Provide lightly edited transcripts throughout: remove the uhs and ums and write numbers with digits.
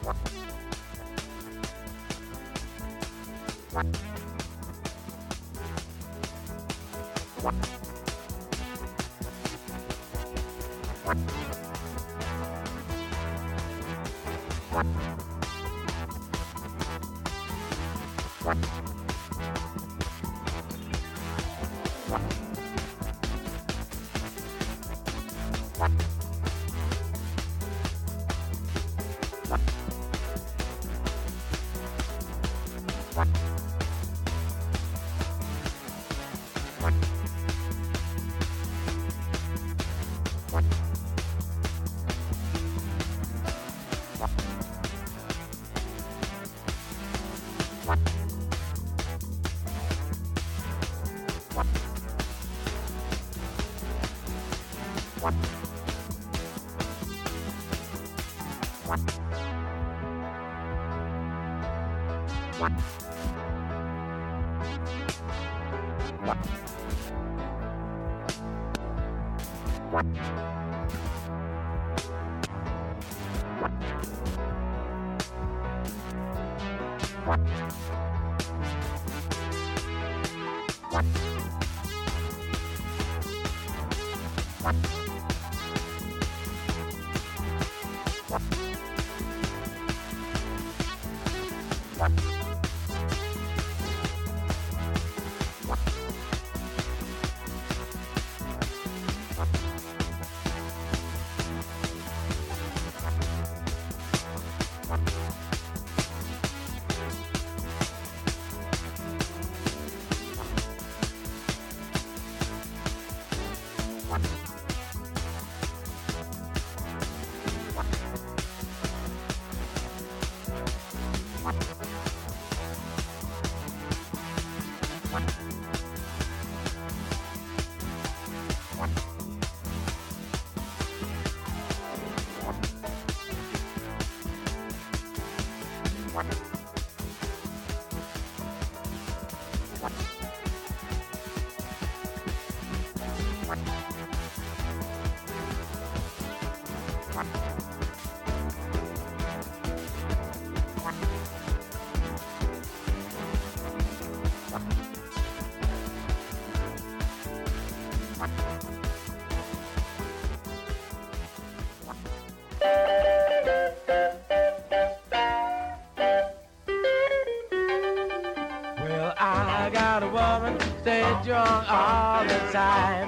Well, I got a woman, stay drunk all the time.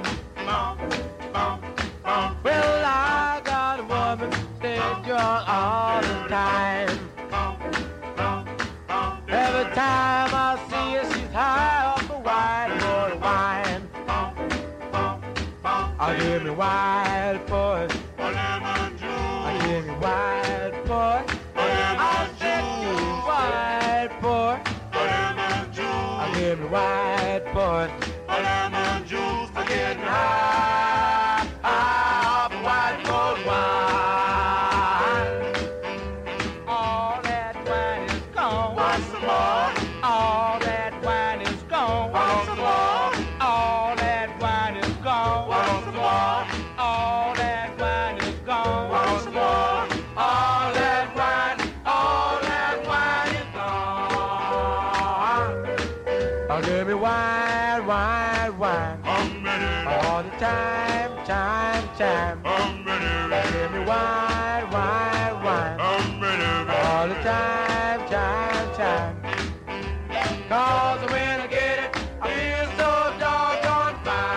Well, I got a woman, stay drunk all the time. Every time I see her, she's high off the white water wine. I give me wild boys, I give me wild boys, I said give me wild boy. Give me white boy, lemon juice for getting high, off the white gold wine. All that wine is gone. Want some more? All that wine is gone. Want some more? All that wine is gone. Want some more? All that wine is gone. Want some more? All that wine is gone. Give me wine, wine, wine. All the time, time, time. Give me wine, wine, wine. All the time, time, time. 'Cause when I get it, I feel so doggone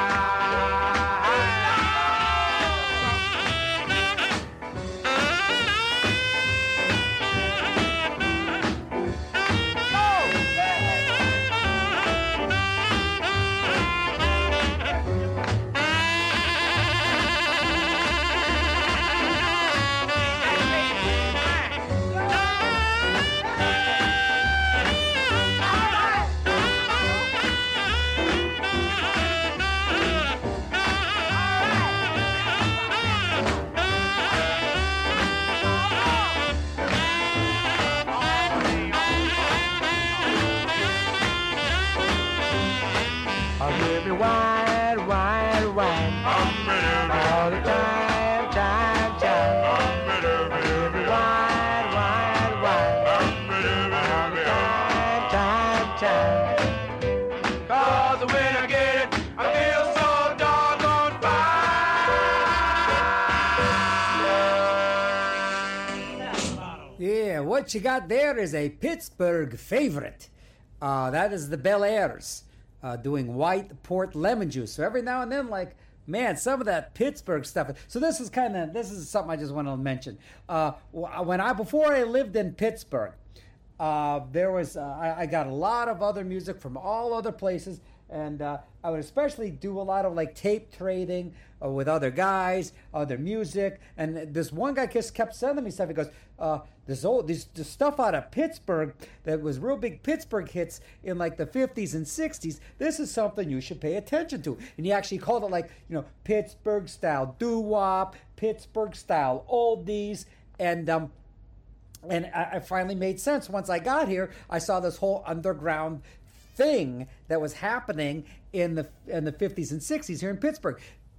Give me wine, wine, wine. All the time, time, time. Give me wine, wine, Yeah, what you got there is a Pittsburgh favorite. That is the Bel Airs doing white port lemon juice. So every now and then, like, man, some of that Pittsburgh stuff. So this is something I just want to mention. Before I lived in Pittsburgh, I got a lot of other music from all other places. And I would especially do a lot of like tape trading with other guys, other music. And this one guy just kept sending me stuff. He goes, this stuff out of Pittsburgh that was real big Pittsburgh hits in like the 50s and 60s. This is something you should pay attention to. And he actually called it like, Pittsburgh style doo-wop, Pittsburgh style oldies. And I finally made sense. Once I got here, I saw this whole underground thing that was happening in the 50s and 60s here in Pittsburgh.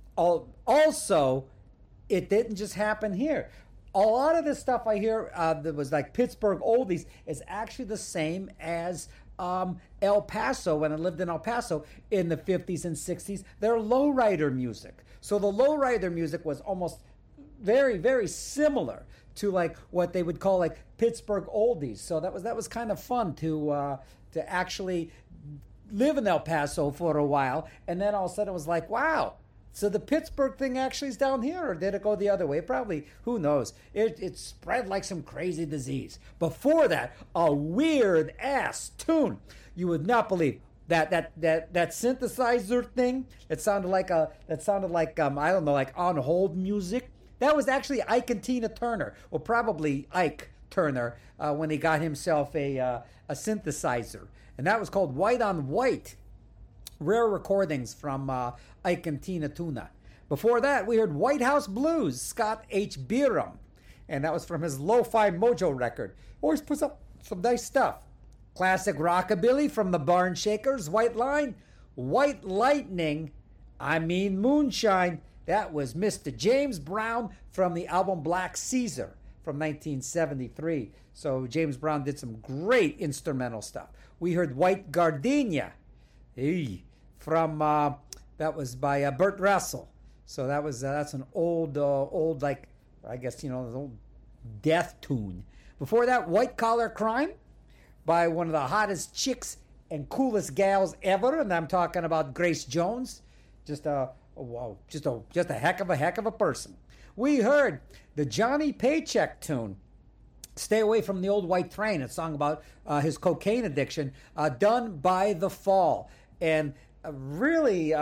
Also, it didn't just happen here. A lot of this stuff I hear that was like Pittsburgh oldies is actually the same as El Paso. When I lived in El Paso in the 50s and 60s, they're lowrider music. So the lowrider music was almost very, very similar to like what they would call like Pittsburgh oldies. So that was kind of fun to actually live in El Paso for a while, and then all of a sudden it was like, wow, so the Pittsburgh thing actually is down here, or did it go the other way? Probably, who knows? It spread like some crazy disease. Before that, a weird ass tune. You would not believe that synthesizer thing. It sounded like I don't know, like on hold music. That was actually Ike and Tina Turner, or probably Ike Turner when he got himself a synthesizer. And that was called White on White. Rare recordings from Ike and Tina Turner. Before that, we heard White House Blues, Scott H. Biram. And that was from his Lo-Fi Mojo record. Always puts up some nice stuff. Classic rockabilly from the Barn Shakers, White Line. White Lightning, Moonshine. That was Mr. James Brown from the album Black Caesar from 1973. So James Brown did some great instrumental stuff. We heard White Gardenia from that was by Burt Russell. So that's an old like, I guess, an old death tune. Before that, White Collar Crime by one of the hottest chicks and coolest gals ever, and I'm talking about Grace Jones. Just a heck of a person. We heard the Johnny Paycheck tune, Stay Away from the Old White Train, a song about his cocaine addiction, done by The Fall. And a very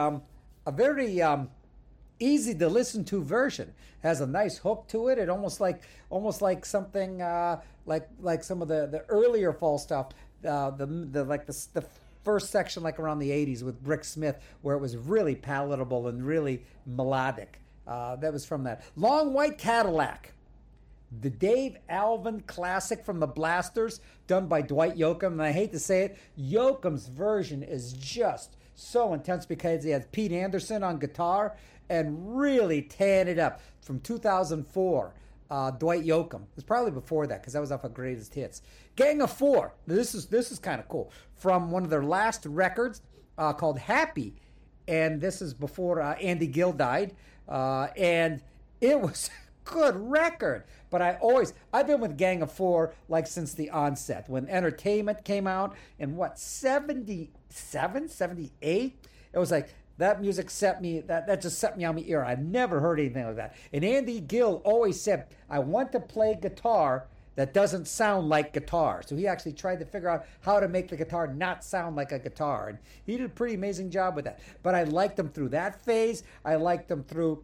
easy to listen to version. Has a nice hook to it. It almost like something like some of the earlier Fall stuff. The first section, like around the 80s with Brick Smith, where it was really palatable and really melodic. That was from that. Long White Cadillac, the Dave Alvin classic from the Blasters, done by Dwight Yoakam. And I hate to say it, Yoakam's version is just so intense because he has Pete Anderson on guitar and really tearing it up. From 2004, Dwight Yoakam. It was probably before that because that was off of Greatest Hits. Gang of Four. This is kind of cool. From one of their last records called Happy. And this is before Andy Gill died. And it was a good record. But I've been with Gang of Four like since the onset. When Entertainment came out in 77, 78? It was like, that music that just set me on my ear. I've never heard anything like that. And Andy Gill always said, I want to play guitar that doesn't sound like guitar. So he actually tried to figure out how to make the guitar not sound like a guitar. And he did a pretty amazing job with that. But I liked him through that phase. I liked him through,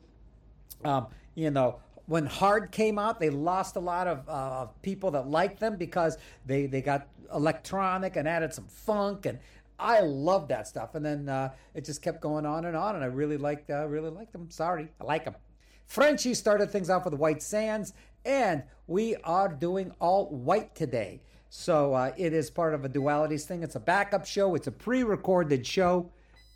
when Hard came out, they lost a lot of people that liked them because they got electronic and added some funk, and I loved that stuff. And then it just kept going on, and I really liked them. Sorry, I like them. Frenchie started things off with White Sands, and we are doing all white today. So it is part of a Dualities thing. It's a backup show. It's a pre-recorded show,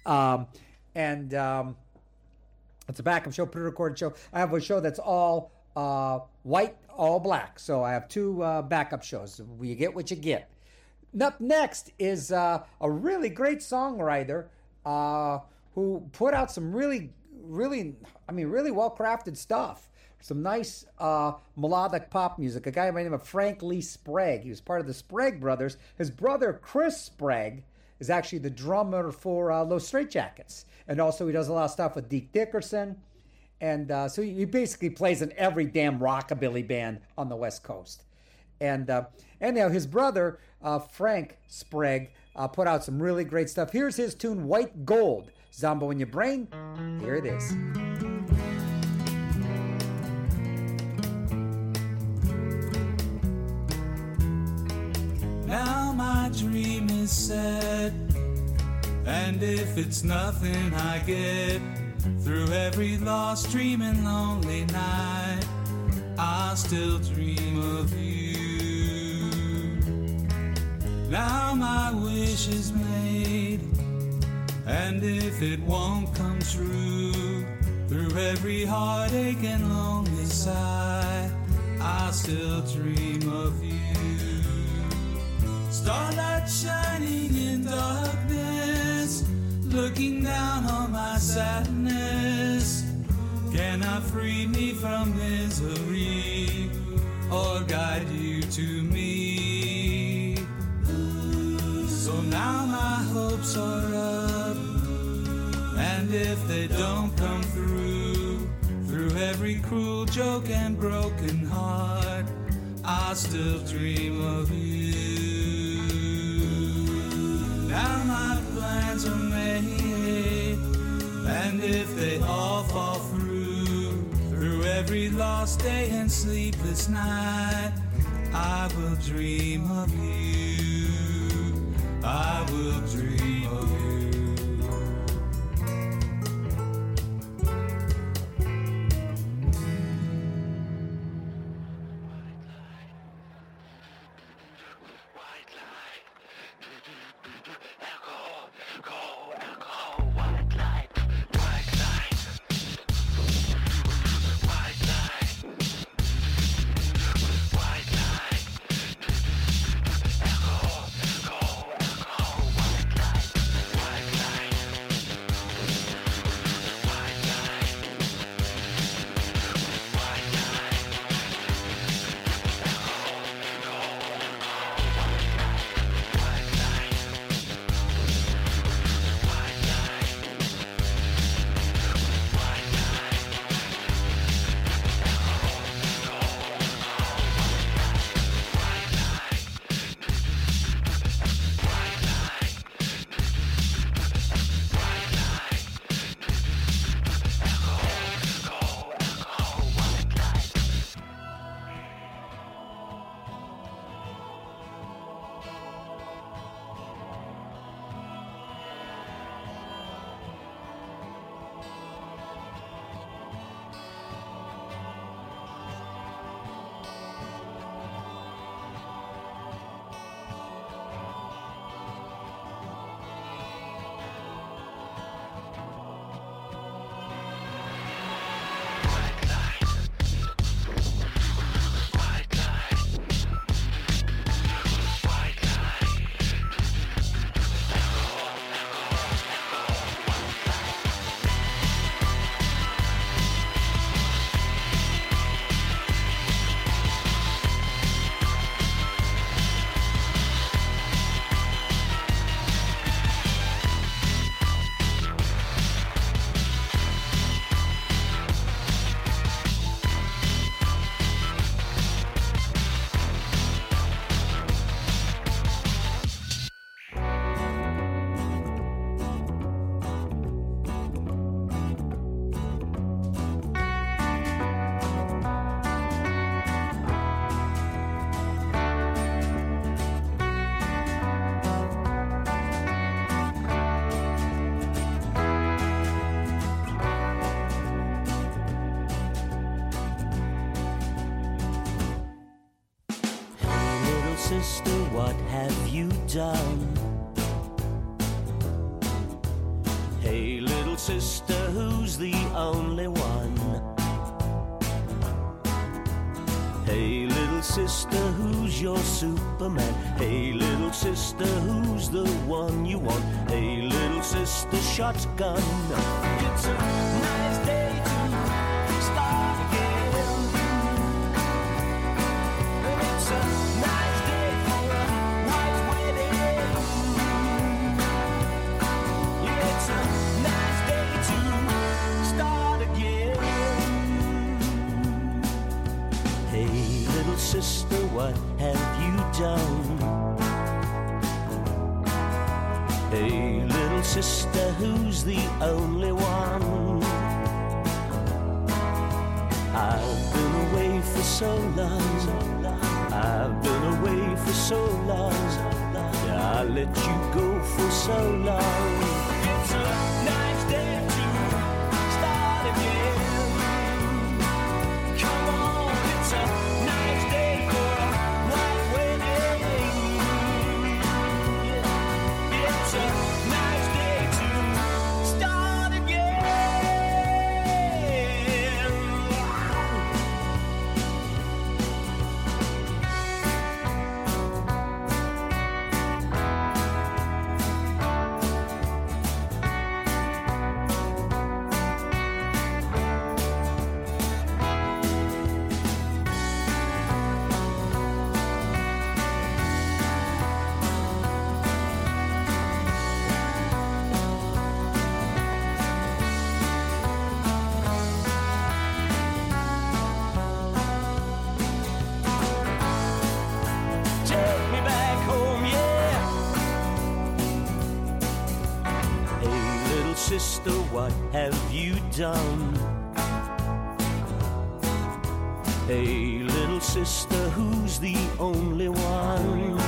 it's a backup show, pre-recorded show. I have a show that's all white, all black. So I have two backup shows. You get what you get. Up next is a really great songwriter who put out some really well-crafted stuff. some nice melodic pop music. A guy by the name of Frank Lee Sprague. He was part of the Sprague Brothers. His brother, Chris Sprague, is actually the drummer for Los Straitjackets. And also he does a lot of stuff with Deke Dickerson. And so he basically plays in every damn rockabilly band on the West Coast. And anyhow, his brother, Frank Sprague, put out some really great stuff. Here's his tune, White Gold. Zombo in your brain. Here it is. Now my dream is set, and if it's nothing I get, through every lost dream and lonely night, I'll still dream of you. Now my wish is made, and if it won't come true, through every heartache and lonely sigh, I'll still dream of you. Starlight shining in darkness, looking down on my sadness, cannot free me from misery or guide you to me. So now my hopes are up, and if they don't come through every cruel joke and broken heart, I'll still dream of you. Now my plans are made, and if they all fall through every lost day and sleepless night, I will dream of you. I will dream of you. sister, what have you done? Hey, little sister, who's the only one? Hey, little sister, who's your Superman? Hey, little sister, who's the one you want? Hey, little sister, shotgun. It's a nice day to start again. what have you done? Hey, little sister, who's the only one? I've been away for so long. I've been away for so long. Yeah, I let you go for so long. It's a nice day to start again. Come on, it's a nice day for a white wedding. Yeah, it's a nice day to start again. Take me back home, yeah. Hey, little sister, what have you done? Hey, little sister, who's the only one?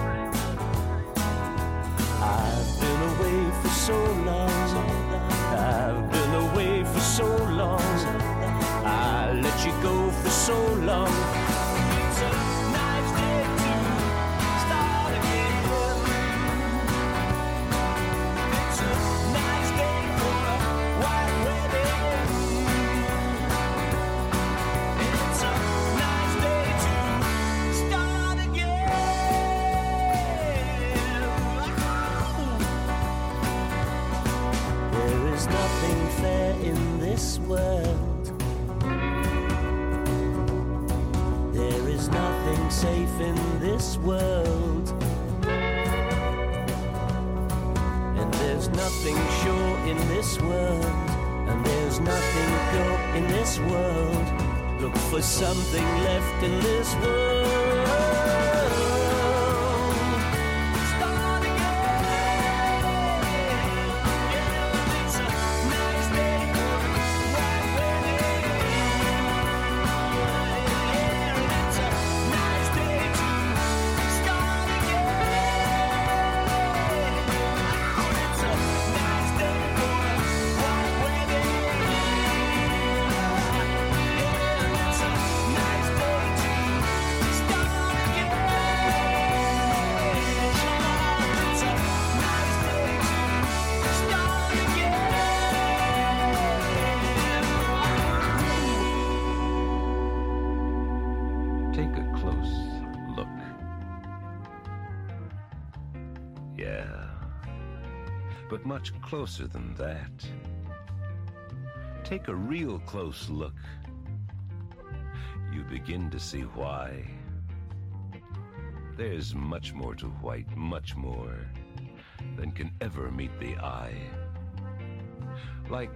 I've been away for so long. I've been away for so long. I let you go for so long. It's a nice day to start again. It's a nice day for a white wedding. It's a nice day to start again. There is nothing fair in this world. There is nothing safe in this world. And there's nothing sure in this world. And there's nothing pure in this world. Look for something left in this world. Start again. Yeah, it's a nice day for a white wedding. Yeah, it's a nice day to start again. It's a nice day for a white wedding. Yeah, it's a nice day to start again. It's a nice day to start again. Take a close look. Yeah, but much closer than that. Take a real close look. You begin to see why. There's much more to white, much more than can ever meet the eye. Like,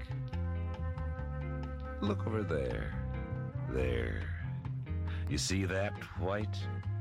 look over there. There. You see that white?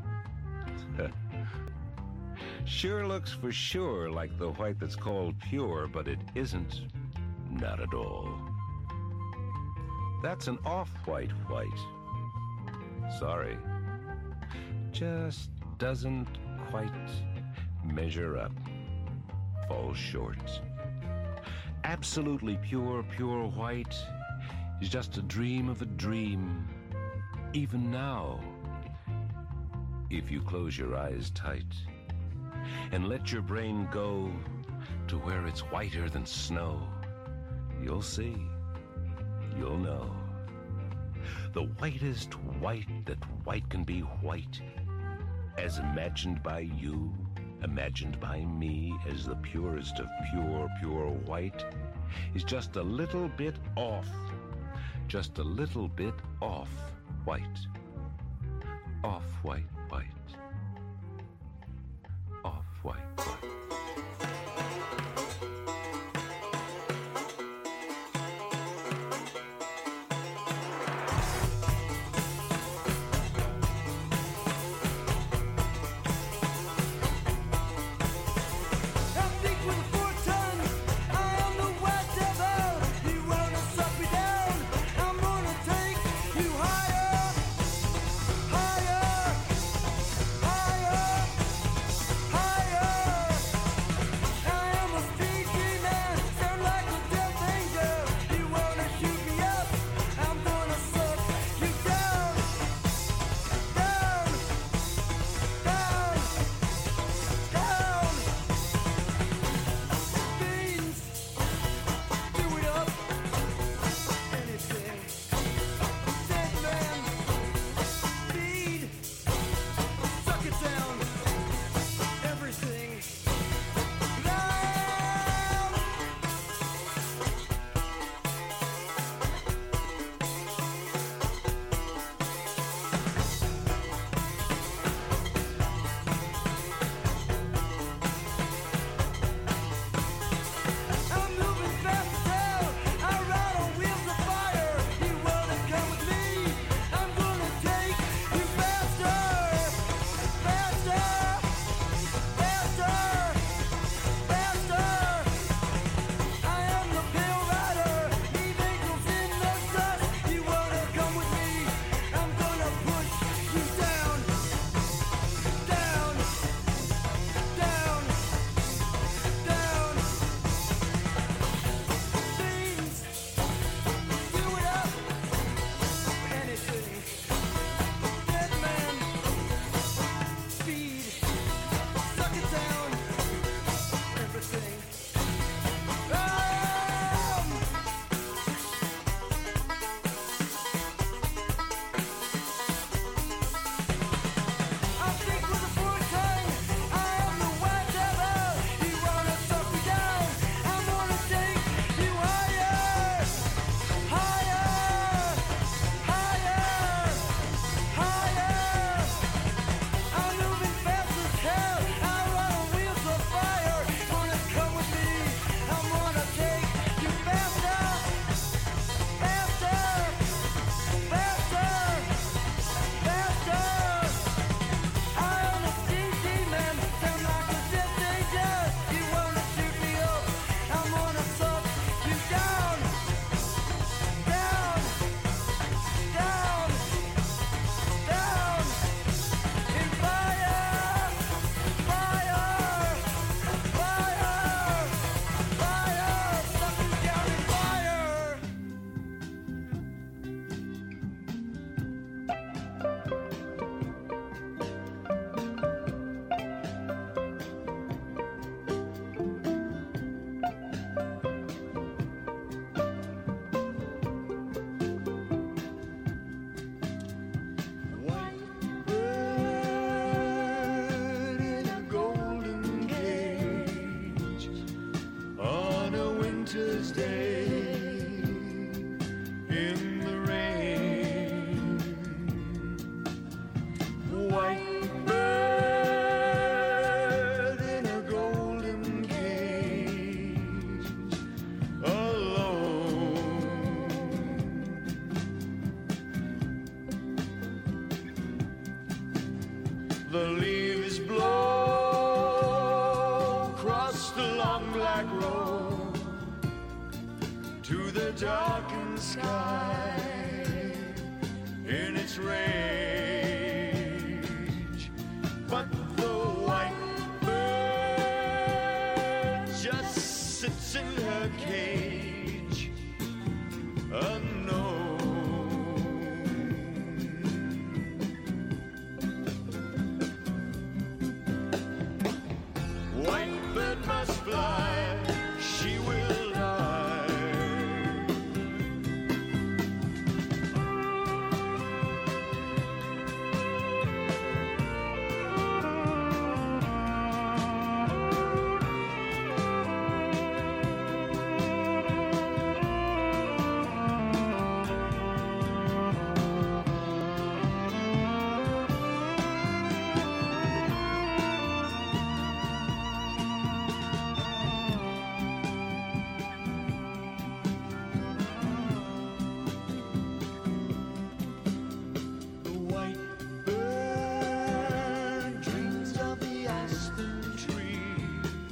Sure looks for sure like the white that's called pure, but it isn't. Not at all. That's an off-white white. Sorry. Just doesn't quite measure up. Falls short. Absolutely pure, pure white is just a dream of a dream. Even now, if you close your eyes tight and let your brain go to where it's whiter than snow, you'll see, you'll know. The whitest white that white can be white, as imagined by you, imagined by me, as the purest of pure, pure white, is just a little bit off, just a little bit off white, off white, white, off white, white. the leaves blow across the long black road to the darkened sky in its rage. But the white bird just sits in her cage, unknown. White bird must fly, she will die. The white bird dreams of the aspen tree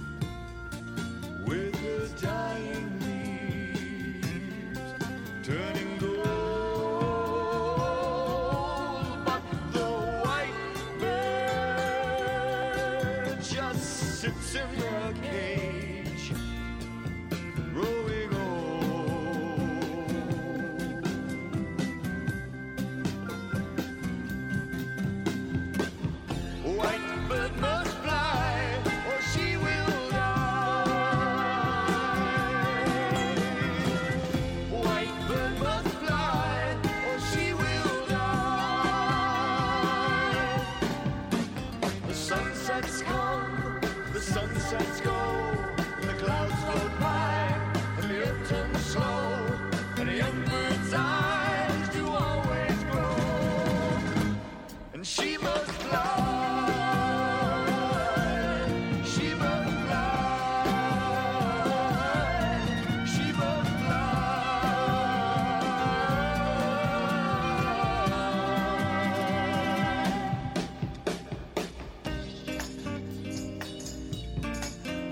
with her dying leaves turning gold. But the white bird just sits in her cage, growing old. White bird must fly, or she will die. White bird must fly, or she will die. The sunsets come, the sunsets go, and the clouds float by, and the earth turns slow, and a young bird's eyes do always grow. And she must fly. She must fly. She must fly.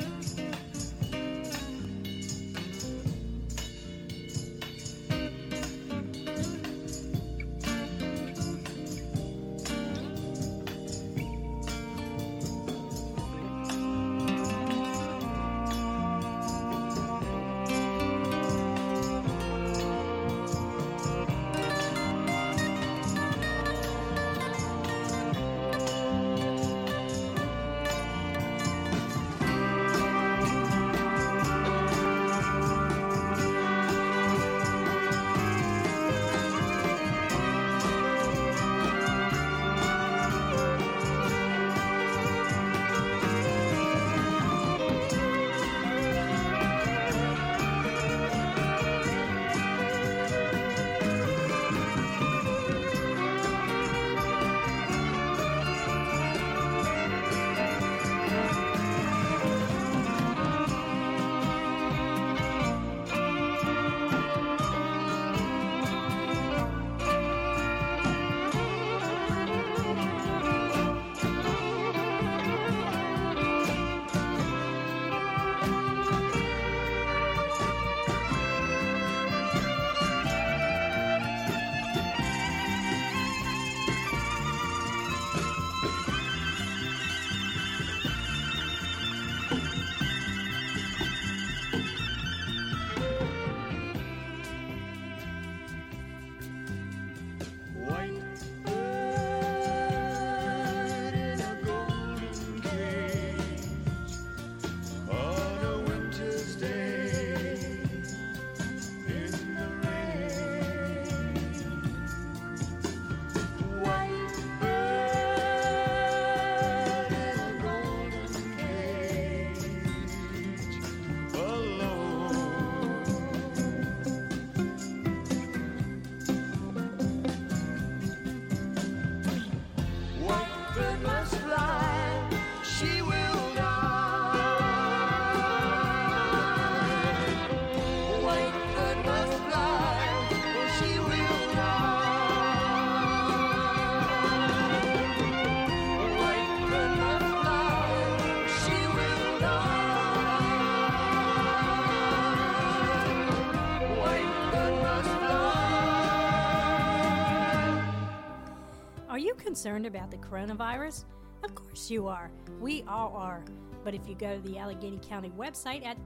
concerned about the coronavirus? Of course you are. We all are. But if you go to the Allegheny County website at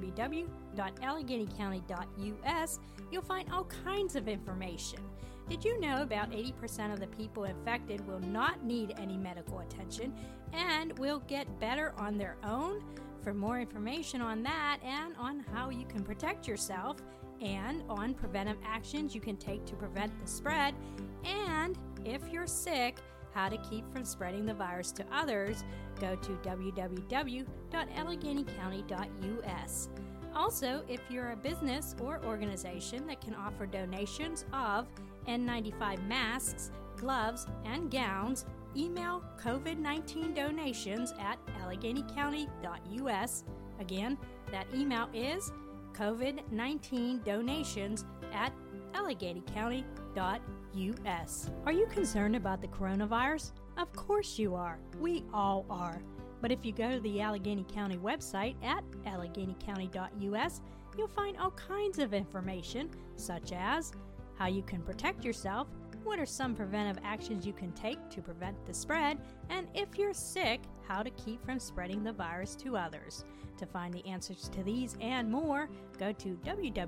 www.alleghenycounty.us, you'll find all kinds of information. Did you know about 80% of the people infected will not need any medical attention and will get better on their own? For more information on that and on how you can protect yourself and on preventive actions you can take to prevent the spread, and if you're sick, how to keep from spreading the virus to others, go to www.alleghenycounty.us. Also, if you're a business or organization that can offer donations of N95 masks, gloves, and gowns, email COVID-19 donations at alleghenycounty.us. Again, that email is COVID-19 donations at alleghenycounty.us. Are you concerned about the coronavirus? Of course you are. We all are. But if you go to the Allegheny County website at alleghenycounty.us, you'll find all kinds of information, such as how you can protect yourself, what are some preventive actions you can take to prevent the spread, and if you're sick, how to keep from spreading the virus to others. To find the answers to these and more, go to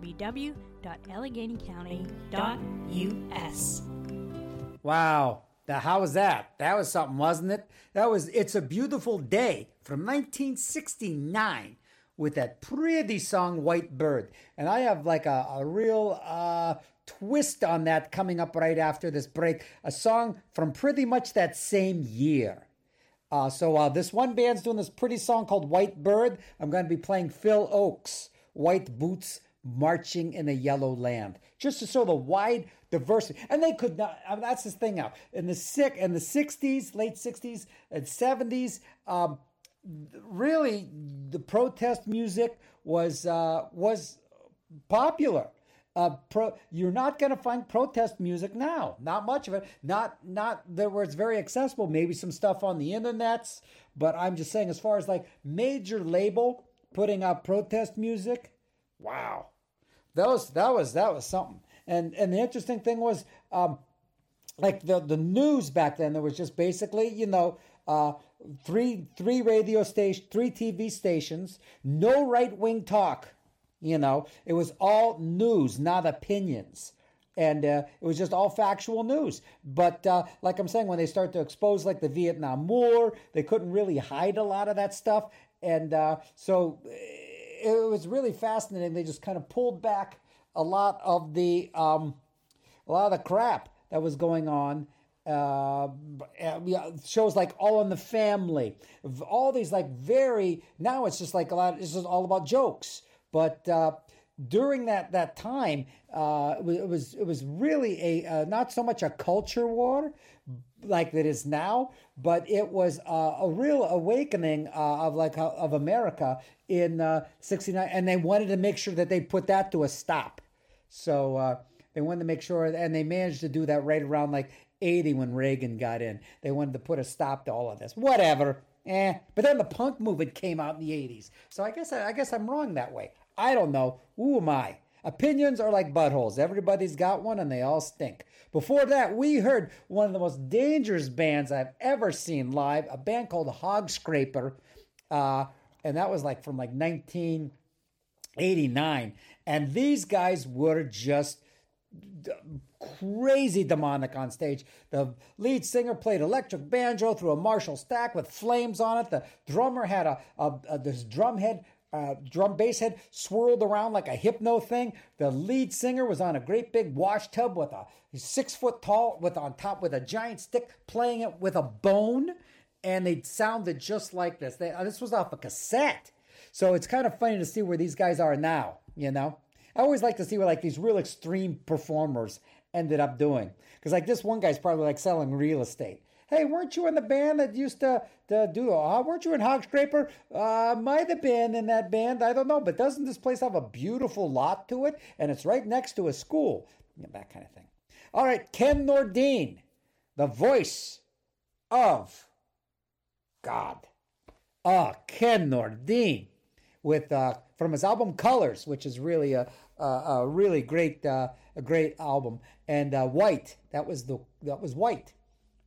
www.alleghenycounty.us. Wow. How was that? That was something, wasn't it? It's a Beautiful Day from 1969 with that pretty song, White Bird. And I have like a real twist on that coming up right after this break. A song from pretty much that same year. So this one band's doing this pretty song called White Bird. I'm going to be playing Phil Oakes, White Boots Marching in a Yellow Land, just to show the wide diversity. And they could not, I mean, that's the thing now. In the 60s, late 60s and 70s, really the protest music was popular. You're not going to find protest music now. Not much of it. Not there where it's very accessible. Maybe some stuff on the internets. But I'm just saying, as far as like major label putting out protest music, wow, that was something. And the interesting thing was, like the news back then, there was just basically, three radio stations, 3 TV stations, no right-wing talk. It was all news, not opinions. And it was just all factual news. But like I'm saying, when they start to expose like the Vietnam War, they couldn't really hide a lot of that stuff. And so it was really fascinating. They just kind of pulled back a lot of the crap that was going on. Shows like All in the Family, all these like now it's just like it's just all about jokes. But during that time, it was really a not so much a culture war like it is now, but it was a real awakening of America in '69, and they wanted to make sure that they put that to a stop. So they wanted to make sure, and they managed to do that right around like '80 when Reagan got in. They wanted to put a stop to all of this. Whatever. But then the punk movement came out in the '80s. So I guess I'm wrong that way. I don't know. Who am I? Opinions are like buttholes. Everybody's got one and they all stink. Before that, we heard one of the most dangerous bands I've ever seen live, a band called Hog Scraper. And that was like from like 1989. And these guys were just crazy demonic on stage. The lead singer played electric banjo through a Marshall stack with flames on it. The drummer had this drum bass head swirled around like a hypno thing. The lead singer was on a great big wash tub with a 6 foot tall with a giant stick, playing it with a bone, and they sounded just like this. This was off a cassette. So it's kind of funny to see where these guys are now, I always like to see what like these real extreme performers ended up doing. Because like this one guy's probably like selling real estate. Hey, weren't you in the band that used to do, weren't you in Hog Scraper? Might have been in that band, I don't know. But doesn't this place have a beautiful lot to it? And it's right next to a school. That kind of thing. All right, Ken Nordine, the voice of God. Ken Nordine, with from his album Colors, which is really a really great album. And White, that was White.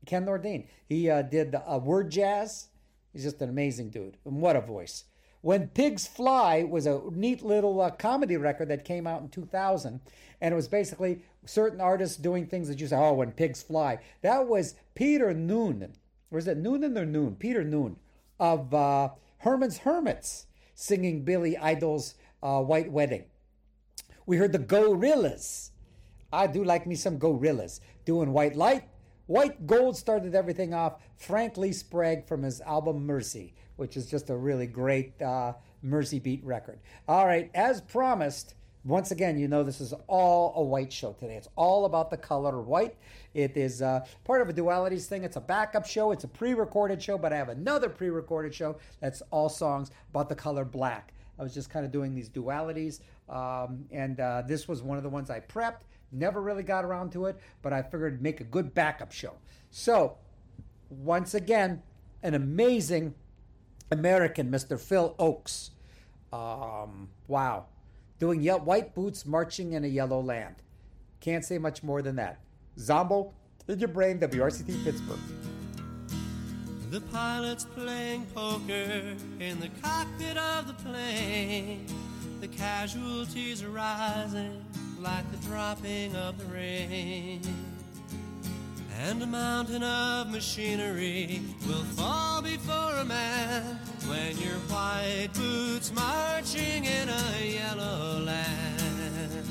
Ken Nordine. He did Word Jazz. He's just an amazing dude. And what a voice. When Pigs Fly was a neat little comedy record that came out in 2000. And it was basically certain artists doing things that you say, oh, when pigs fly. That was Peter Noonan. Or is it Noonan or Noon? Peter Noon of Herman's Hermits singing Billy Idol's White Wedding. We heard the Gorillas. I do like me some Gorillas. Doing White Light. White Gold started everything off. Frank Lee Sprague from his album Mercy, which is just a really great Mercy Beat record. All right, as promised, once again, you know this is all a white show today. It's all about the color white. It is part of a Dualities thing. It's a backup show. It's a pre-recorded show, but I have another pre-recorded show that's all songs about the color black. I was just kind of doing these Dualities, and this was one of the ones I prepped. Never really got around to it, but I figured it'd make a good backup show. So, once again, an amazing American, Mr. Phil Ochs. Wow. Doing White Boots Marching in a Yellow Land. Can't say much more than that. Zombo, in your brain, WRCT Pittsburgh. The pilot's playing poker in the cockpit of the plane. The casualties are rising like the dropping of the rain. And a mountain of machinery will fall before a man when your white boots marching in a yellow land.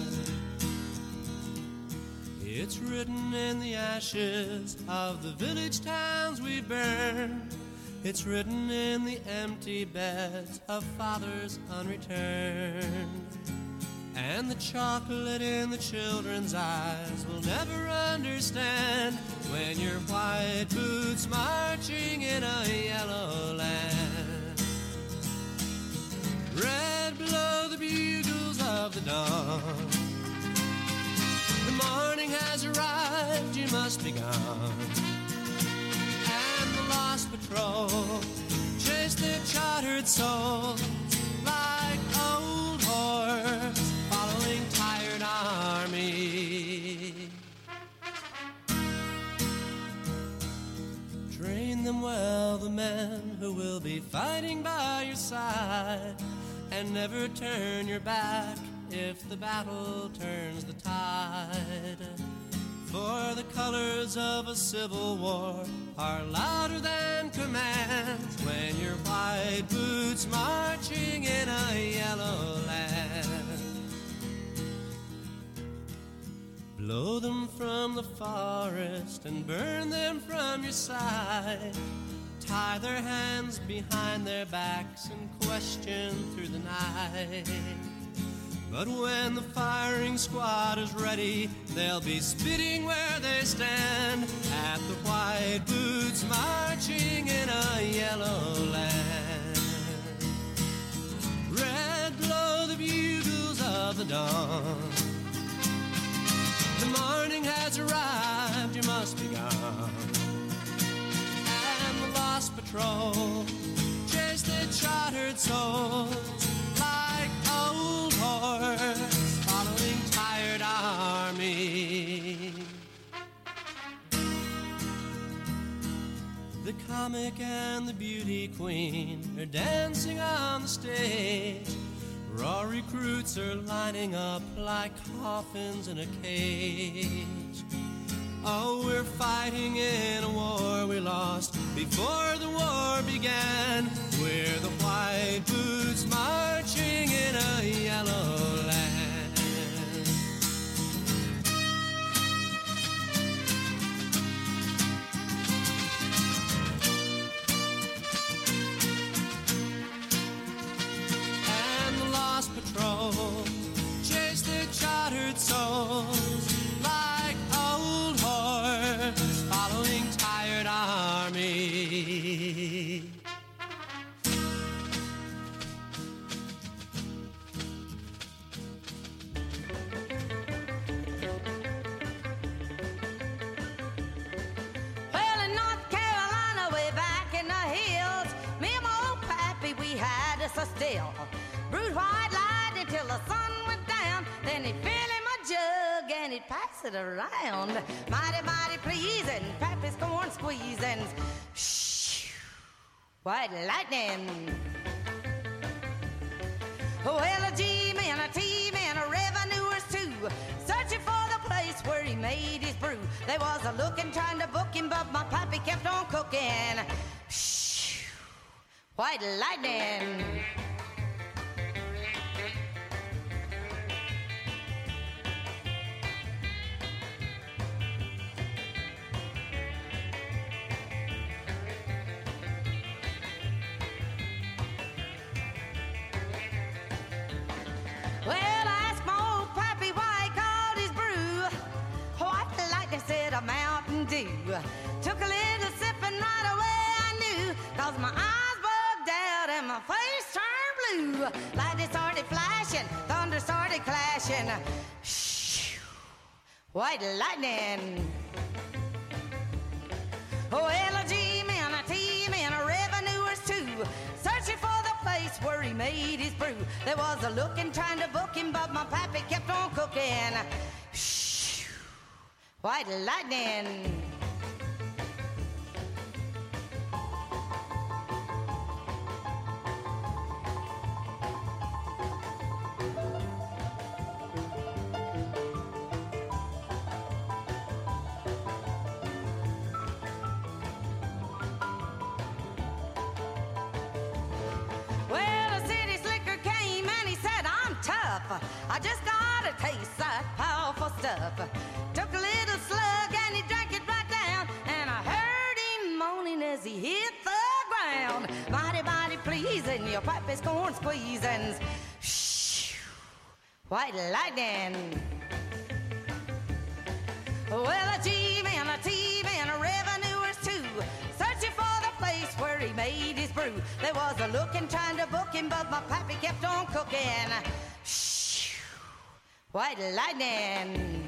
It's written in the ashes of the village towns we burn. It's written in the empty beds of fathers unreturned. And the chocolate in the children's eyes will never understand when your white boots marching in a yellow land. Red blow the bugles of the dawn. The morning has arrived, you must be gone. And the lost patrol chase their chartered souls like old horse following tired army. Train them well, the men who will be fighting by your side, and never turn your back if the battle turns the tide. For the colors of a civil war are louder than commands when your white boots marching in a yellow land. Blow them from the forest and burn them from your side. Tie their hands behind their backs and question through the night. But when the firing squad is ready, they'll be spitting where they stand at the white boots marching in a yellow land. Red blow the bugles of the dawn. The morning has arrived, you must be gone. And the lost patrol chase their chartered souls like old horse following tired army. The comic and the beauty queen are dancing on the stage. Raw recruits are lining up like coffins in a cage. Oh, we're fighting in a war we lost before the war began. We're the white boots marching in a yellow land. And the lost patrol chase their chartered souls like old horse following tired army. Well, in North Carolina, way back in the hills, me and my old pappy, we had us a still. Brewed white light until the sun went down, then he'd fill him a jug and he'd pass it around. Mighty, mighty pleasing, Pappy's corn squeezing. Shh, white lightning. Well, a G-man, a T-man, a revenuers too, searching for the place where he made his brew. They was a looking, trying to book him, but my pappy kept on cooking. Shh, white lightning. Well, I asked my old pappy why he called his brew White Lightning, said a Mountain Dew. Took a little sip and right away I knew, 'cause my eyes bugged out and my face turned blue. Lightning started flashing, thunder started clashing. Shh, white lightning. Well, a G-man, a T-man, a revenuers too, searching for the place where he made his brew. There was a looking, trying to book him, but my pappy kept on cooking. Shh, white lightning. I just got a taste that powerful stuff. Took a little slug and he drank it right down, and I heard him moaning as he hit the ground. Mighty, mighty pleasing, your pappy's corn squeezing. Shh, white lightning. Well, a G-man, a T-man, a revenuers too, searching for the place where he made his brew. There was a looking, trying to book him, but my pappy kept on cooking. Shh, white lightning.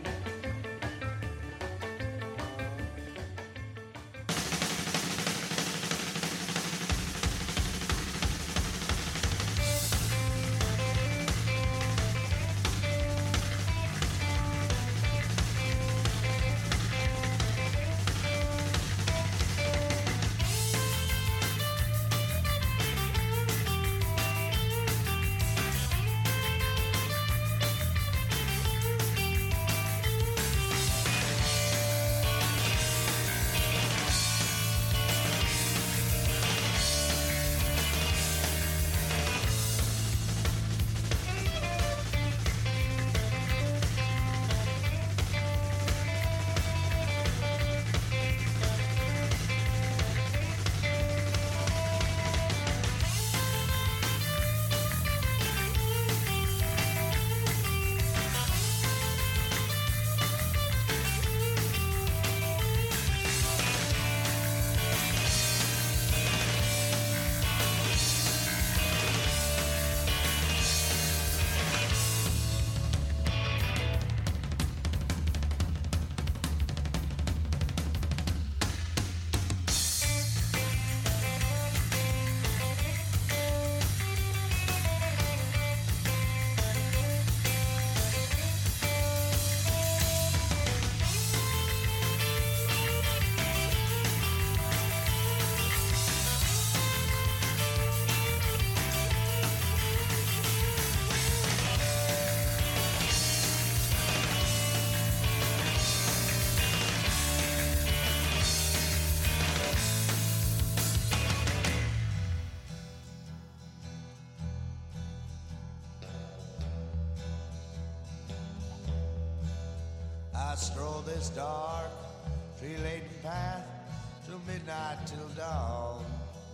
I stroll this dark, tree-laden path till midnight, till dawn.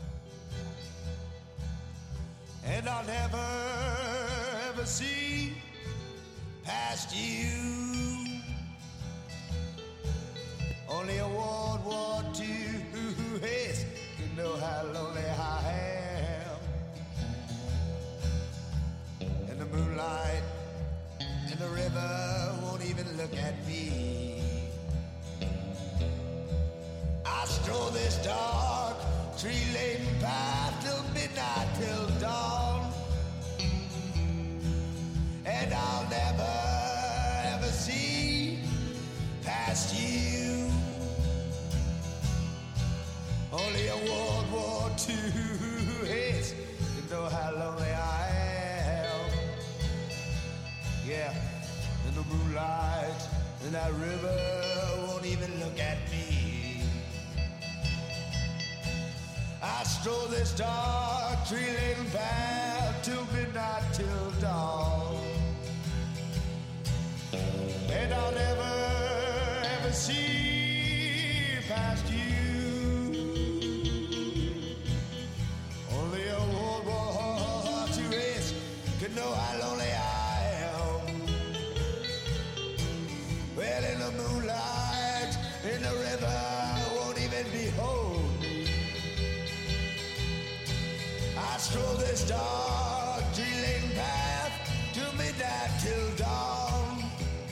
And I'll never, ever see past you. Only a World War II haze can know how lonely I am. And the moonlight and the river won't even look at me. I stroll this dark, tree-laden path till midnight, till dawn. And I'll never, ever see past you. Only a World War II hits. You know how lonely I am. Yeah, in the moonlight, and that river won't even look at me. I stroll this dark tree-laden path till midnight, till dawn. And I'll never, ever see past you. Only a World War II is could know how lonely I am. Well, in the moonlight, in the river, won't even behold me. I stroll this dark tree-laden path till midnight, till dawn.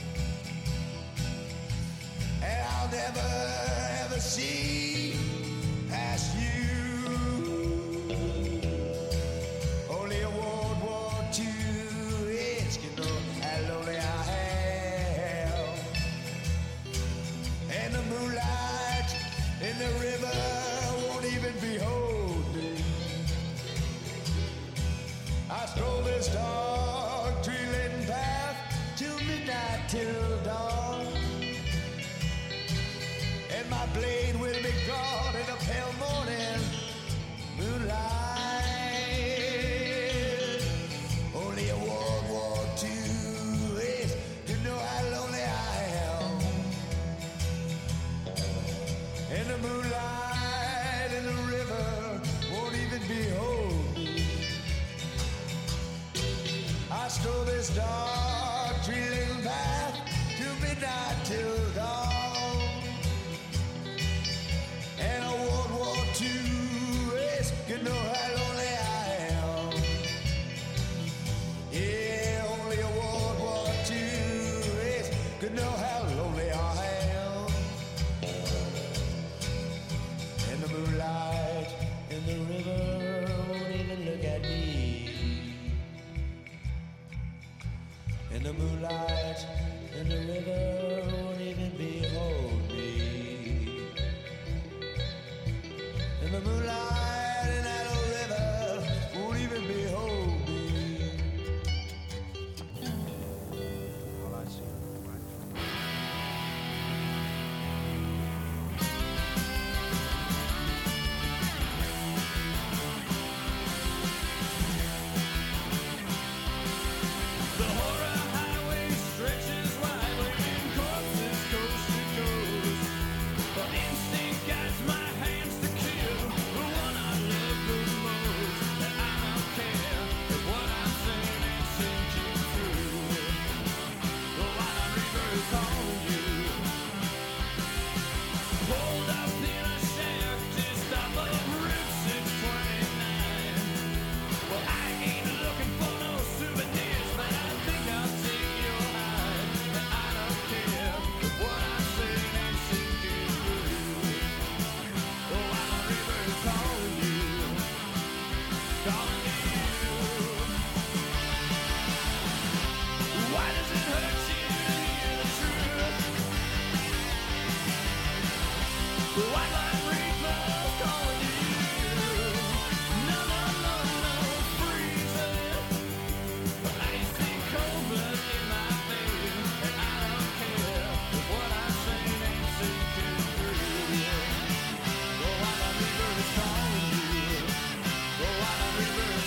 And I'll never, ever see past you. Only a World War II is can know how lonely I am. And the moonlight in the river won't even behold me. I stroll this dark tree-laden path till midnight, till dawn. And my blade will be gone in the pale morning moonlight. Only a World War II is to know how lonely I am. In the moonlight, in the river, won't even behold me. I stroll this dark tree-laden path till midnight, till dawn. And a World War II is could know how lonely I am. Yeah, only a World War II is could know how lonely I am. In the moonlight, in the river, won't even look at me. In the moonlight, in the river, won't even behold me. In the moonlight, in that old river, won't even behold me. All I see. The horror highway stretches wide, leaving corpses coast to coast. For instinct guides my hands to kill the one I love the most. And I don't care if what I'm saying ain't sinking through. The wild river is calling you. Pulled up in a shaft just off of Route 629. Well, I ain't looking for no souvenirs, but I think I'll take your hide. And I don't care if what I'm saying ain't sinking through. The wild river is calling you, calling you. Why does it hurt you to hear the truth? The white line reaper calling you. No, no, no, no, freezing. Icy cold blood in my veins, and I don't care if what I'm saying ain't sinking through. The white line reaper is calling you. The white line reaper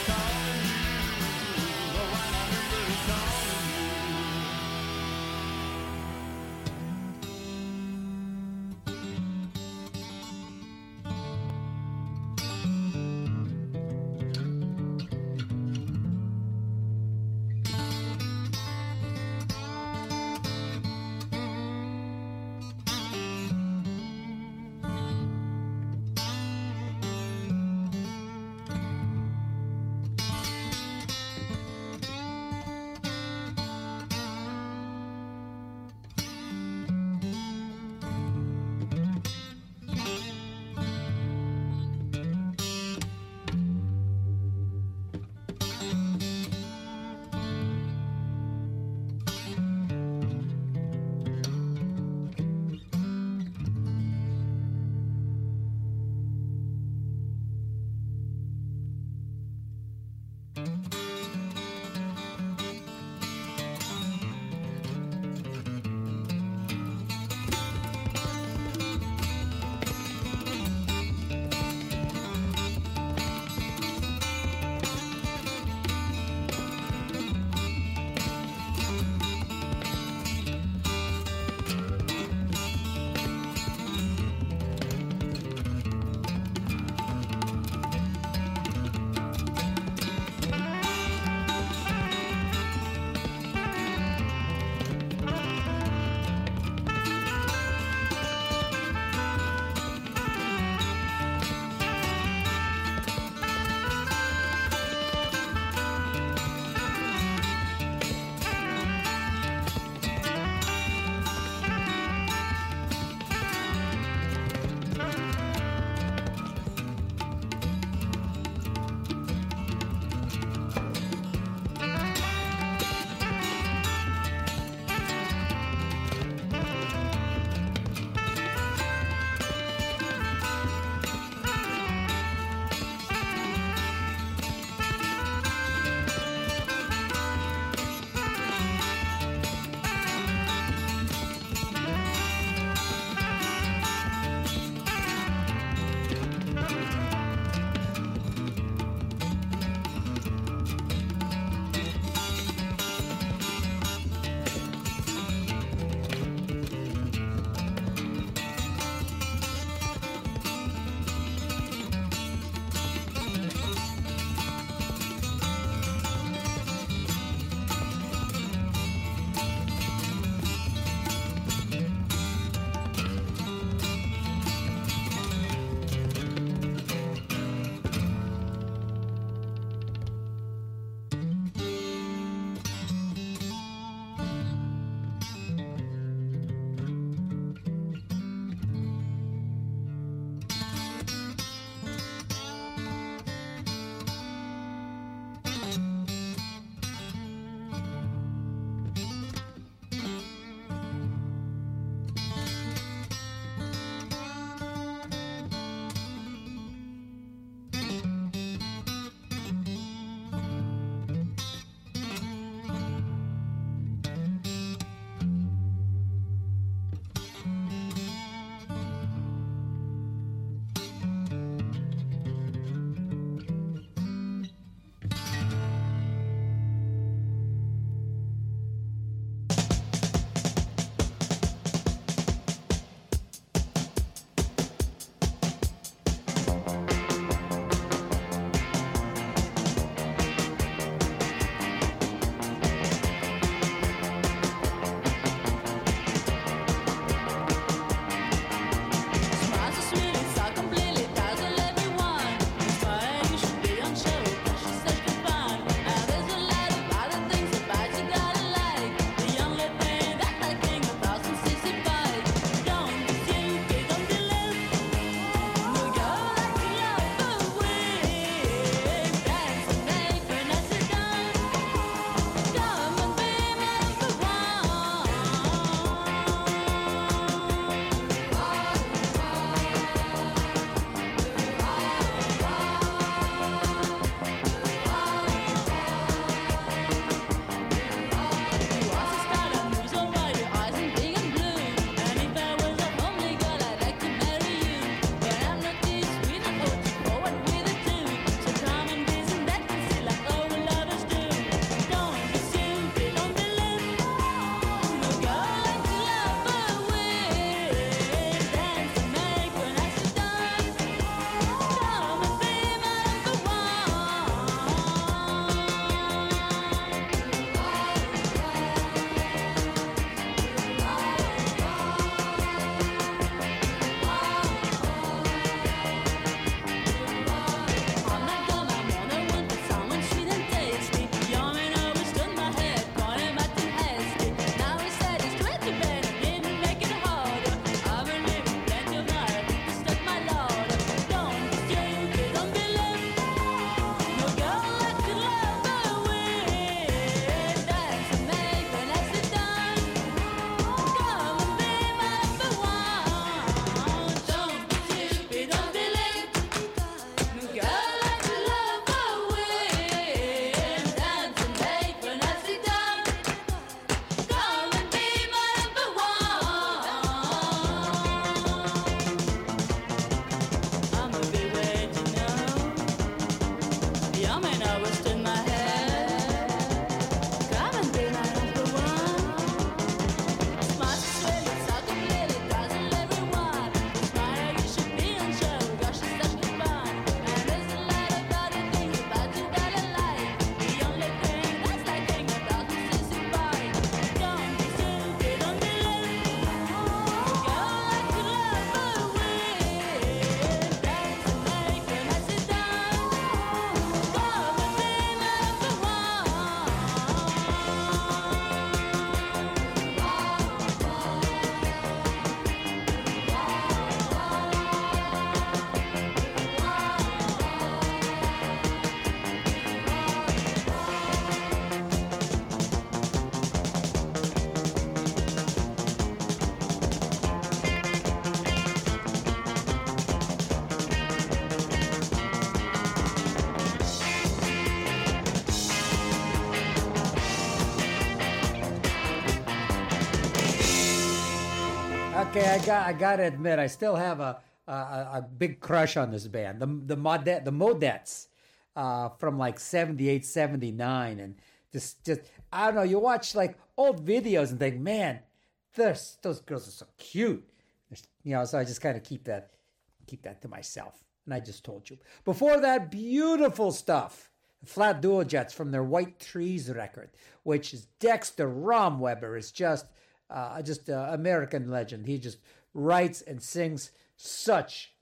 Okay, I gotta admit, I still have a big crush on this band, the Modettes, from like 78, 79, and just I don't know. You watch like old videos and think, man, those girls are so cute, So I just kind of keep that to myself. And I just told you. Before that, beautiful stuff. Flat Dual Jets from their White Trees record, which is Dexter Romweber is just American legend. He just writes and sings such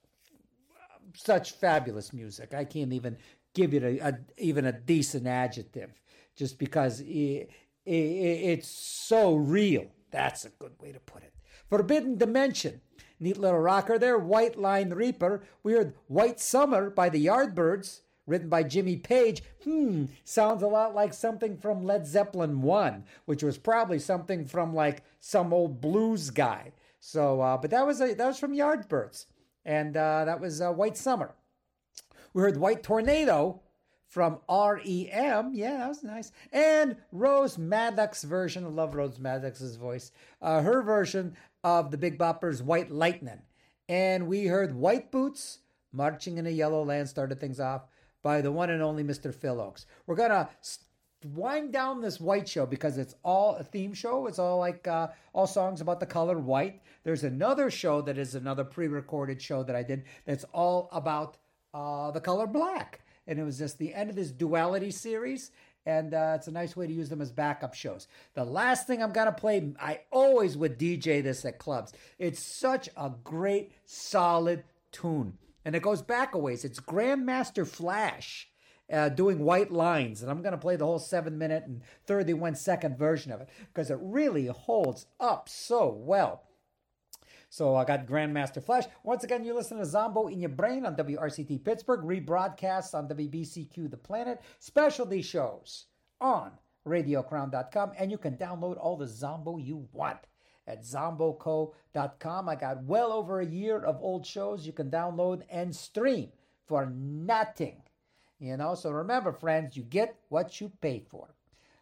fabulous music. I can't even give it even a decent adjective, just because it's so real. That's a good way to put it. Forbidden Dimension. Neat little rocker there. White Line Reaper. We heard White Summer by the Yardbirds, written by Jimmy Page. Sounds a lot like something from Led Zeppelin 1, which was probably something from like some old blues guy. So, but that was from Yardbirds, and that was White Summer. We heard White Tornado from REM. Yeah, that was nice. And Rose Maddox version. I love Rose Maddox's voice. Her version of the Big Bopper's White Lightning. And we heard White Boots, Marching in a Yellow Land, started things off by the one and only Mr. Phil Oakes. We're going to wind down this White show because it's all a theme show. It's all like all songs about the color white. There's another show that is another pre-recorded show that I did that's all about the color black. And it was just the end of this duality series. And it's a nice way to use them as backup shows. The last thing I'm going to play, I always would DJ this at clubs. It's such a great, solid tune. And it goes back a ways. It's Grandmaster Flash doing White Lines. And I'm going to play the whole 7-minute and 31-second version of it because it really holds up so well. So I got Grandmaster Flash. Once again, you listen to Zombo in Your Brain on WRCT Pittsburgh, rebroadcasts on WBCQ The Planet, specialty shows on RadioCrown.com, and you can download all the Zombo you want at ZomboCo.com. I got well over a year of old shows you can download and stream for nothing. So remember, friends, you get what you pay for.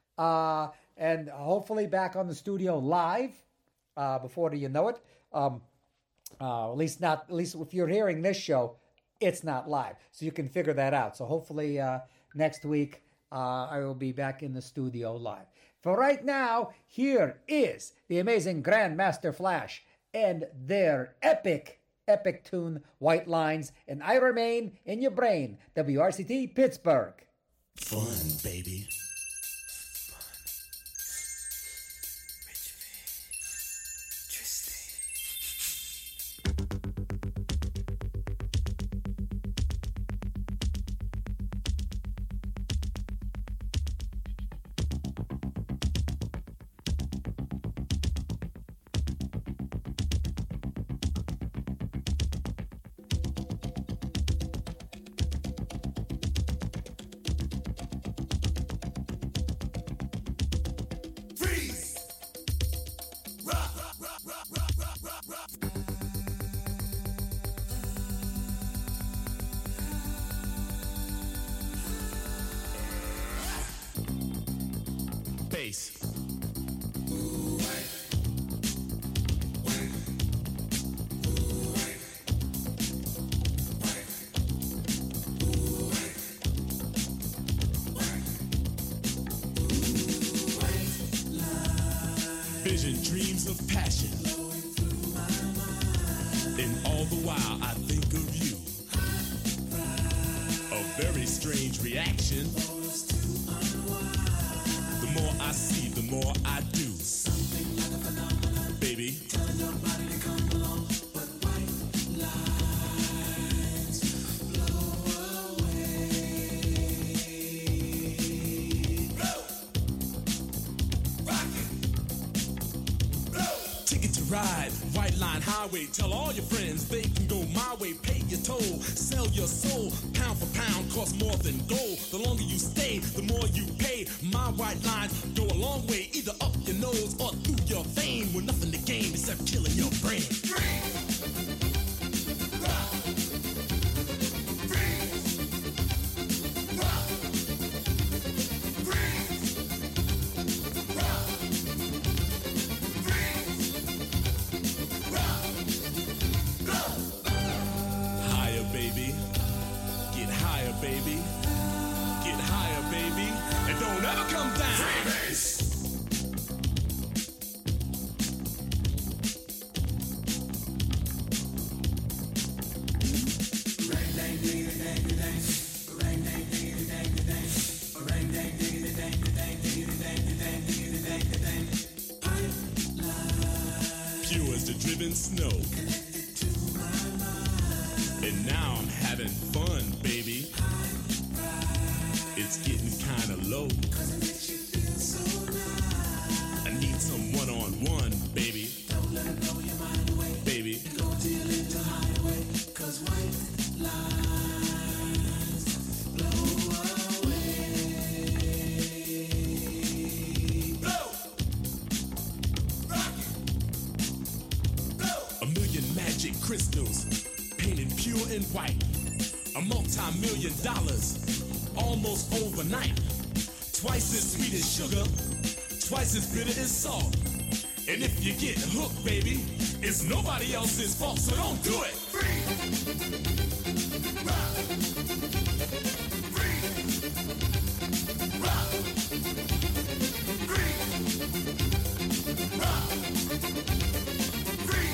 And hopefully back on the studio live before you know it. At least if you're hearing this show, it's not live, so you can figure that out. So hopefully next week I will be back in the studio live. For right now, here is the amazing Grandmaster Flash and their epic tune, White Lines, and I Remain in Your Brain, WRCT Pittsburgh. Fun, baby. Vision, dreams of passion. And all the while I think of you. A very strange reaction. The more I see, the more I do. Something like a phenomenon. Baby. Telling your body to come along. But white lines blow away. Blow. Rock it. Ticket to ride, White Line Highway. Tell all your friends they can go my way. Pay your toll, sell your soul. Pound for pound, costs more than gold. The longer you stay, the more you pay. My white lines go a long way, either up your nose or through your vein. With nothing to gain except killing your brain. Rock. Get higher, baby, and don't ever come down. Freebase. Pure as the driven snow. And now I'm having fun, baby. It's getting kinda low. I need some one-on-one, baby. Don't let it blow your mind away, baby. Go to your little hideaway, 'cause white lines blow away. Blow! Rock it! Blow! A million magic crystals, painted pure and white. A multi-million dollars, almost overnight. Twice as sweet as sugar, twice as bitter as salt. And if you get hooked, baby, it's nobody else's fault, so don't do it. Free. Rock. Free. Rock. Free. Rock. Free.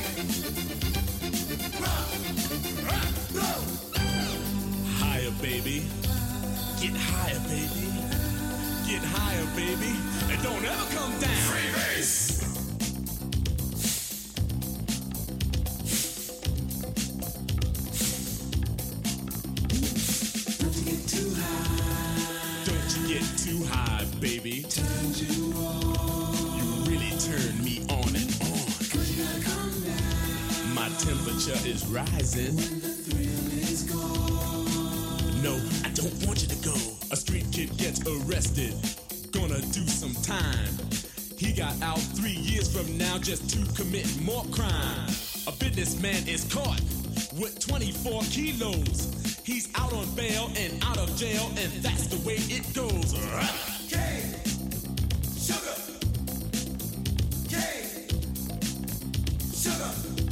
Rock. Rock. Go. Higher, baby. Get higher, baby. Get higher, baby. And don't ever come down. Freebase. Don't you get too high. Don't you get too high, baby. Turns you on. You really turn me on and on. 'Cause you gotta come down. My temperature is rising. When the thrill is gone. No, I don't want you to go. A street kid gets arrested, gonna do some time. He got out 3 years from now just to commit more crime. A businessman is caught with 24 kilos. He's out on bail and out of jail, and that's the way it goes. Cane, sugar, cane, sugar,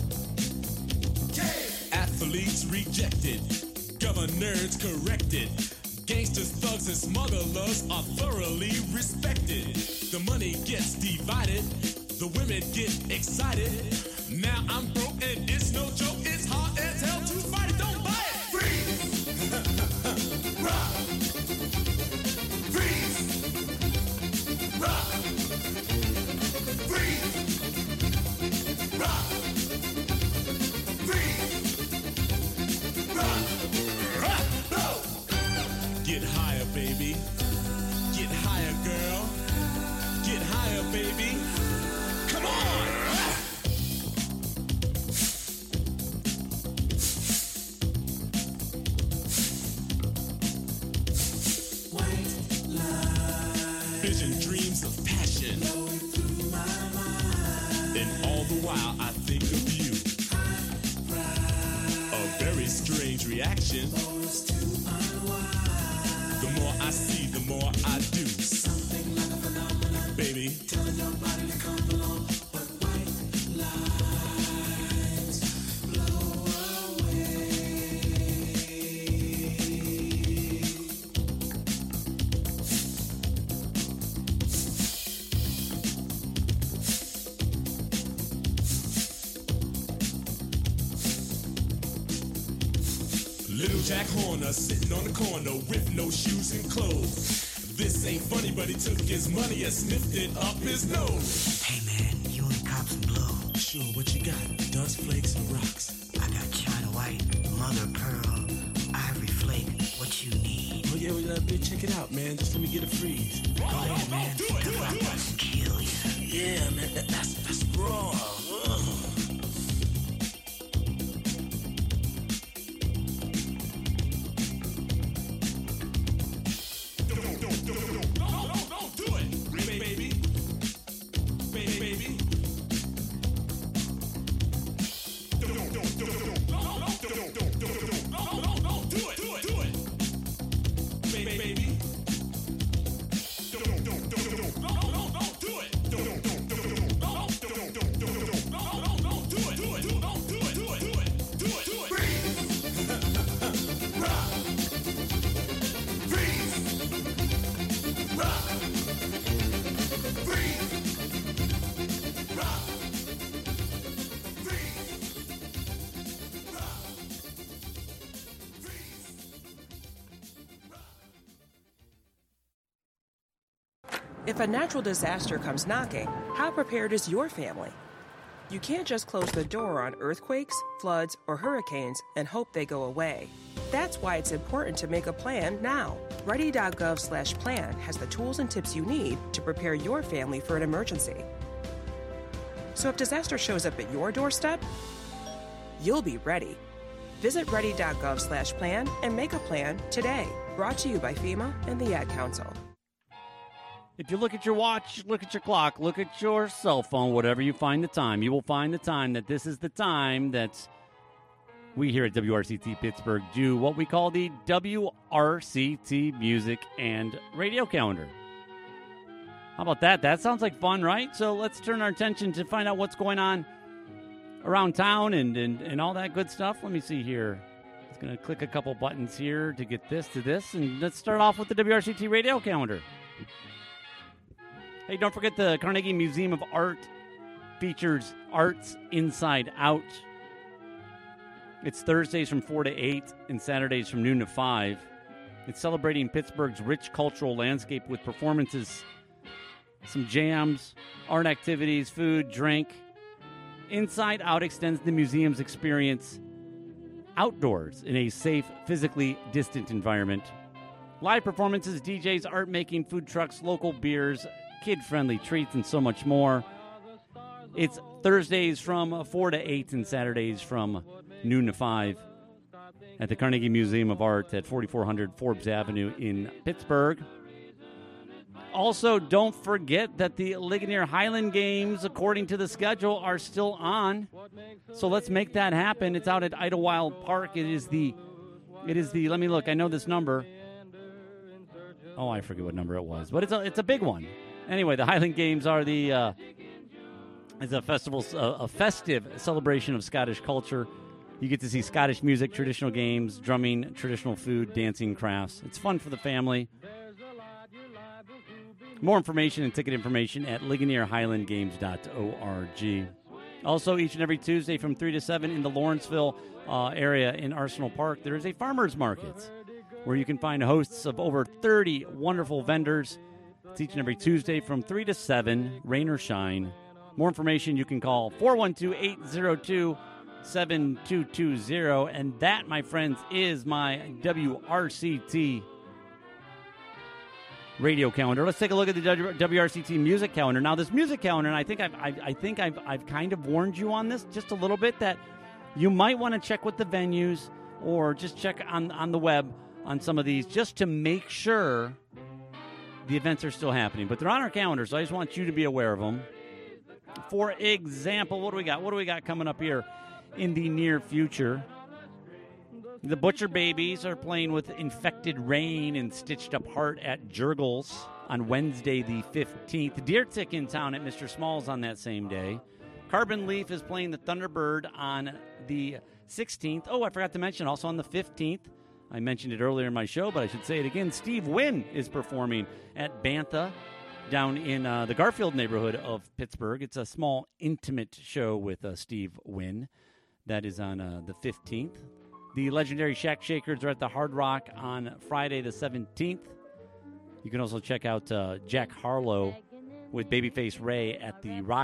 cane. Athletes rejected, governors corrected. Gangsters, thugs, and smugglers are thoroughly respected. The money gets divided, the women get excited. Now I'm broke and it's no joke, it's hard as hell to fight it, don't buy it! Freeze! Rock! Freeze! Rock! Freeze! Rock! Freeze! Rock! Rock! No! Get higher, baby. Get higher, girl. Get higher, baby. Come on! White line. Vision dreams of passion. Flowing through my mind. And all the while I think of you. A very strange reaction. The more I see, the more I do. Something like a phenomenon, baby. Telling nobody to come along, but white lines blow away. Little Jack Horner sitting on the corner with no shoes and clothes. This ain't funny, but he took his money and sniffed it up his nose. Hey man, you want cops and blow? Sure, what you got? Dust flakes and rocks. I got China White, Mother Pearl, Ivory Flake. What you need? Oh yeah, well, check it out, man. Just let me get a freeze. Go ahead, man. Do it, do it, do it. Kill you. Yeah, man, that's raw. Don't do it, baby. Baby. Don't do it. Baby. Don't do it. If a natural disaster comes knocking, how prepared is your family? You can't just close the door on earthquakes, floods, or hurricanes and hope they go away. That's why it's important to make a plan now. Ready.gov/plan has the tools and tips you need to prepare your family for an emergency. So if disaster shows up at your doorstep, you'll be ready. Visit ready.gov/plan and make a plan today. Brought to you by FEMA and the Ad Council. If you look at your watch, look at your clock, look at your cell phone, whatever you find the time, you will find the time that this is the time that we here at WRCT Pittsburgh do what we call the WRCT Music and Radio Calendar. How about that? That sounds like fun, right? So let's turn our attention to find out what's going on around town and all that good stuff. Let me see here. Just going to click a couple buttons here to get this to this, and let's start off with the WRCT Radio Calendar. Hey, don't forget the Carnegie Museum of Art features Arts Inside Out. It's Thursdays from 4 to 8 and Saturdays from noon to 5. It's celebrating Pittsburgh's rich cultural landscape with performances, some jams, art activities, food, drink. Inside Out extends the museum's experience outdoors in a safe, physically distant environment. Live performances, DJs, art making, food trucks, local beers, kid-friendly treats, and so much more. It's Thursdays from 4 to 8 and Saturdays from noon to 5 at the Carnegie Museum of Art at 4400 Forbes Avenue in Pittsburgh. Also, don't forget that the Ligonier Highland Games, according to the schedule, are still on. So let's make that happen. It's out at Idlewild Park. It is the, let me look, I know this number. Oh, I forget what number it was, but it's a big one. Anyway, the Highland Games are it's a festival, a festive celebration of Scottish culture. You get to see Scottish music, traditional games, drumming, traditional food, dancing, crafts. It's fun for the family. More information and ticket information at LigonierHighlandGames.org. Also, each and every Tuesday from 3 to 7 in the Lawrenceville area in Arsenal Park, there is a farmer's market where you can find hosts of over 30 wonderful vendors. It's each and every Tuesday from 3 to 7, rain or shine. More information, you can call 412-802-7220. And that, my friends, is my WRCT radio calendar. Let's take a look at the WRCT music calendar. Now, this music calendar, and I think I've kind of warned you on this just a little bit, that you might want to check with the venues or just check on the web on some of these just to make sure the events are still happening. But they're on our calendar, so I just want you to be aware of them. For example, what do we got? What do we got coming up here in the near future? The Butcher Babies are playing with Infected Rain and Stitched Up Heart at Jurgles on Wednesday the 15th. Deer Tick in town at Mr. Smalls on that same day. Carbon Leaf is playing the Thunderbird on the 16th. Oh, I forgot to mention, also on the 15th, I mentioned it earlier in my show, but I should say it again, Steve Wynn is performing at Bantha down in the Garfield neighborhood of Pittsburgh. It's a small, intimate show with Steve Wynn. That is on the 15th. The legendary Shack Shakers are at the Hard Rock on Friday the 17th. You can also check out Jack Harlow with Babyface Ray at the